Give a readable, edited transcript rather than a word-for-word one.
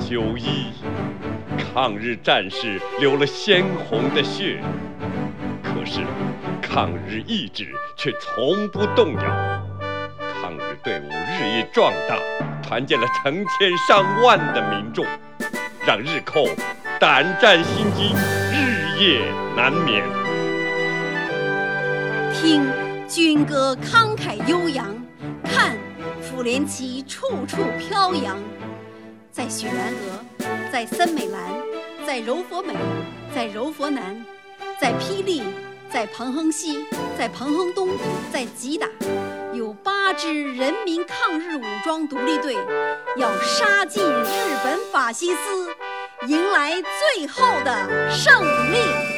91，抗日战士流了鲜红的血，可是抗日意志却从不动摇。抗日队伍日益壮大，团结了成千上万的民众，让日寇胆战心惊，日夜难眠。 听军歌慷慨悠扬，看妇联旗处处飘扬。在雪兰莪，在森美兰，在柔佛美，在柔佛南，在霹雳，在彭亨西，在彭亨东，在吉打，有8支人民抗日武装独立队要杀进日本法西斯，迎来最后的胜利。